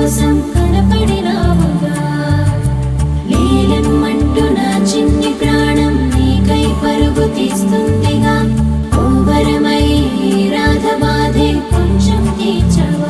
కోసం కనపడినావుగా లేలమ్మంటూ నా చిన్ని ప్రాణం నీకై పరుగు తీస్తుందిగా ఓ వరమై రాధ బాధే కొంచెం తీర్చవా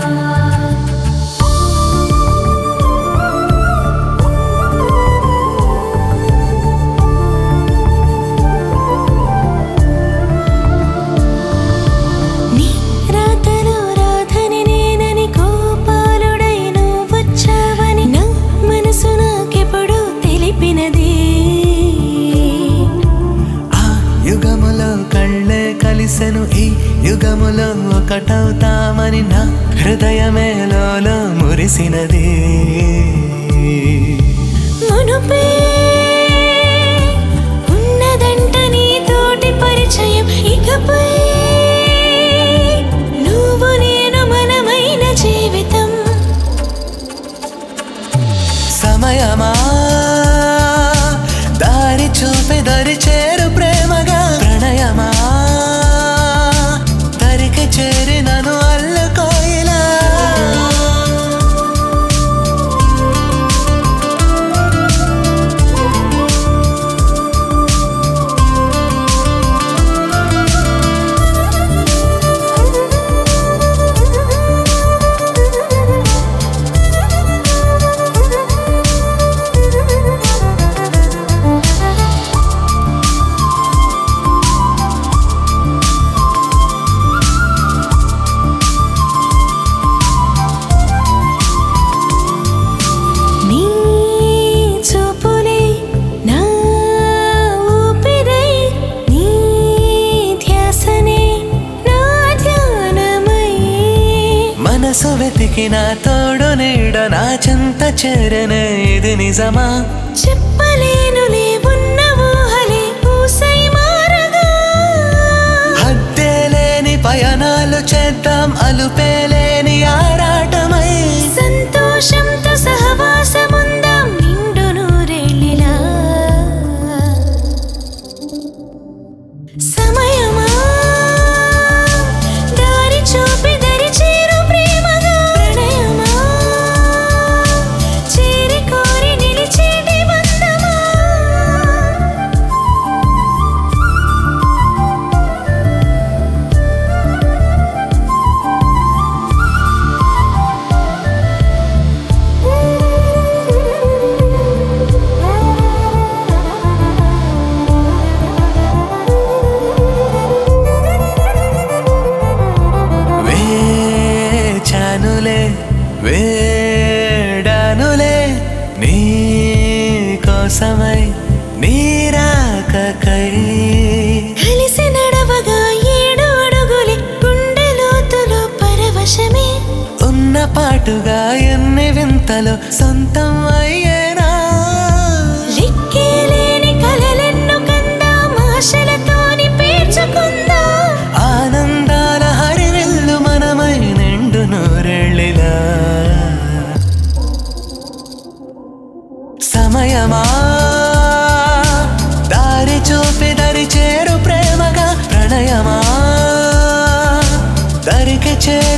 కలిసెను ఈ యుగములో ఒకటవుతామని నా హృదయమేలో మురిసినది మునుపే ఉన్నదంట నీతోటి పరిచయం ఇకపై నువ్వు నేను మనమైన జీవితం సమయమా దారి చూపి దరి చేరు ప్రేమగా ప్రణయమా తరికి చేరి నన్ను అల్లుకోయిలా మనసు వెతికిన తోడు నీడ నా చెంత చేరనే ఇది నిజమా చెప్పలేనులే ఉన్న ఊహలే ఊసై మారగా హద్దే లేని పయనాలు చేద్దాం అలుపేలేని ఆరాటమై సంతోషంతో సహవాసముందాం నిండు నూరేళ్ళిలా సమయమా దారి చూపి దరి చేరు ప్రేమగా ప్రణయమా చేరి కోరి నిలిచేటి బంధమా వేడానులే నీ కోసమై నీరాకకై కలిసి నడవగా 7 అడుగులే గుండె లోతులో పరవశమే ఉన్న పాటుగా ఎన్ని వింతలు సొంతం అయ్యేనా లిక్కేలేని కలలెన్నో కందాం ఆశలతోని పేర్చుకుందాం ఆనందాల హరివిల్లు మనమై నిండు నూరెళ్ళిలా సమయమా దారి చూపి దరి చేరు ప్రేమగా ప్రణయమా దరికి చేరు